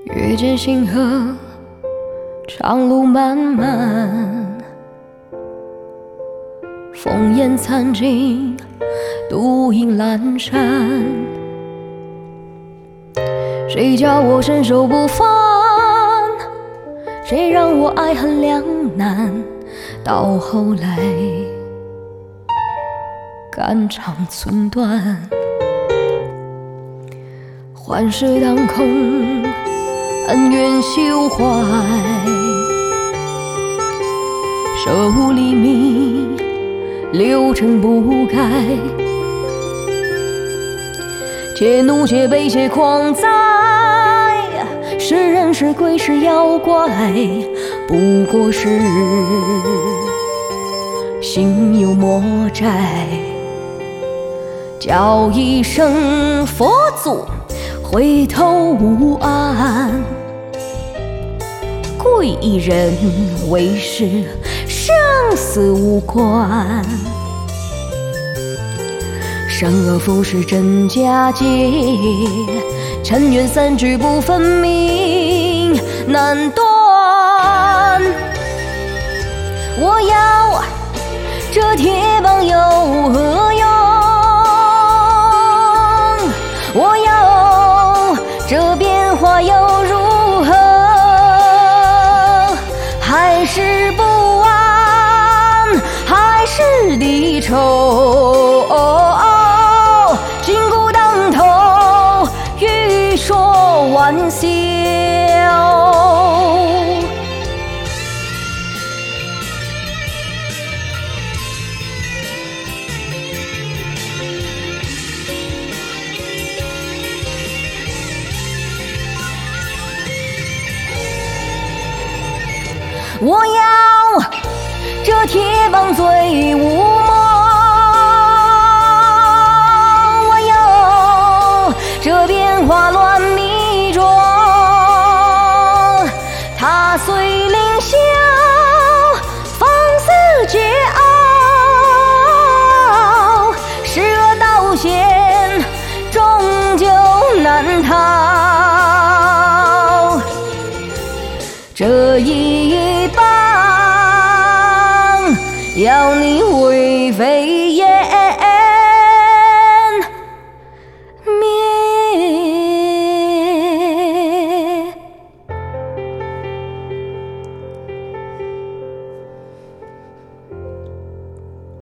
月见星河，长路漫漫，烽烟残尽，独影阑珊。谁叫我身手不凡？谁让我爱恨两难？到后来，肝肠寸断。幻世当空，恩怨休怀。舍黎明，六尘不改。且怒且悲且狂哉，是人是鬼是妖怪，不过是心有魔债。叫一声佛祖，回头无岸，贵一人为师，生死无关。生而复是真假界，尘缘三聚不分明，难断。我要这铁棒有何用？我要这变化又如何？还是不安，还是离愁。金箍当头，欲说玩笑。我要这铁棒醉无梦，我要这变化乱迷中。踏碎凌霄，放肆桀骜，是恶道险，终究难逃。这一棒要你